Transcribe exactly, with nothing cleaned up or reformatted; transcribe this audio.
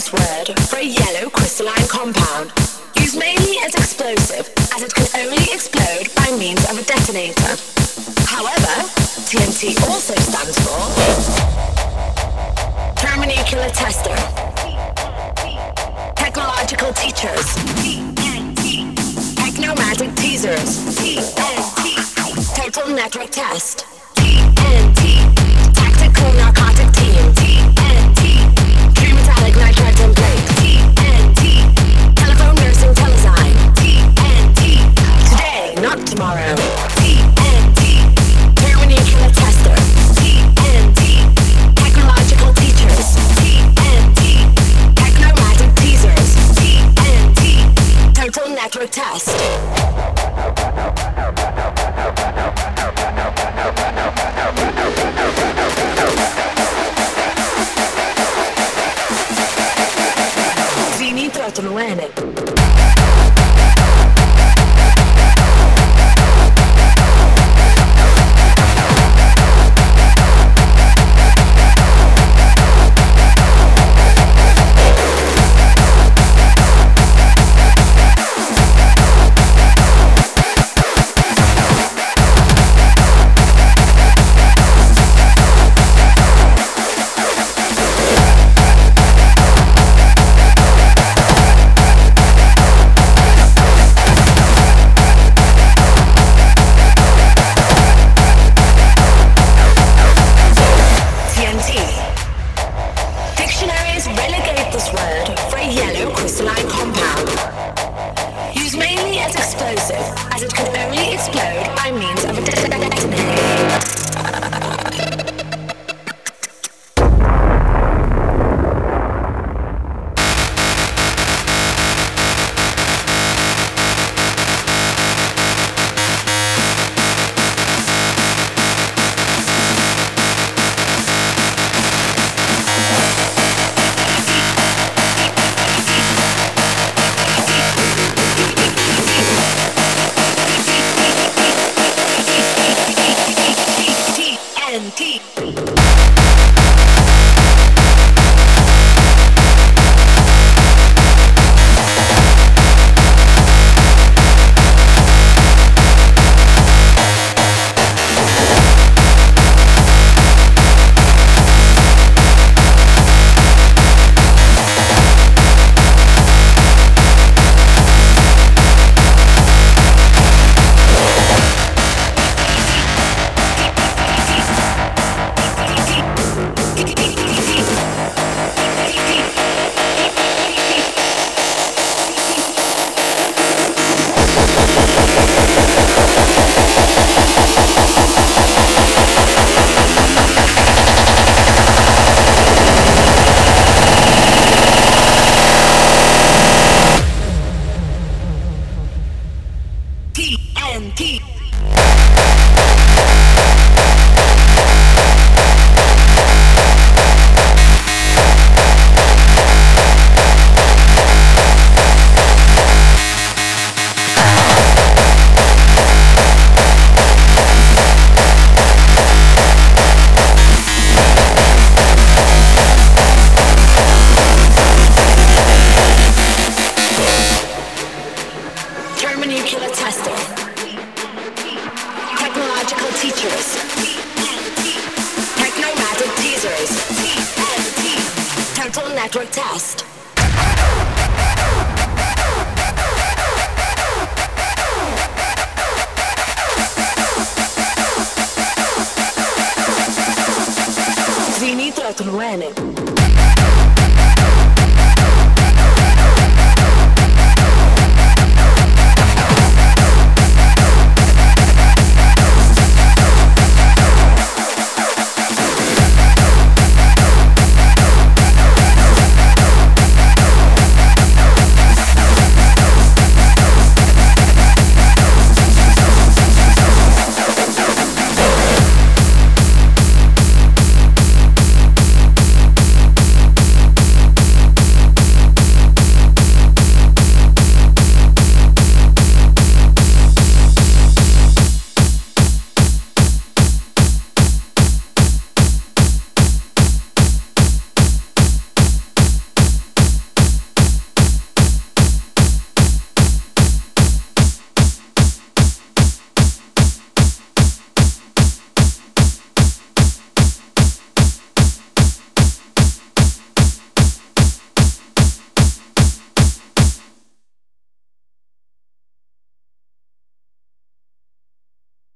this word for a yellow crystalline compound, used mainly as explosive, as it can only explode by means of a detonator. However, T N T also stands for Thermonuclear Tester, Technological Teachers, Technomatic Teasers, Total Network Test, T N T, Tactical Narcotic Team, T N T, True Metallic Nitride Template, T N T, Telephone Nursing Telesign, T N T, Today, not tomorrow, T N T, Thermonuclear Tester, T N T, Technological Teachers, T N T, Technomatic Teasers, T N T, Total Network Test. Zini Trotonuene. Thermonuclear Tester, Technological Teachers, Technomatic Teasers, Total Network Test.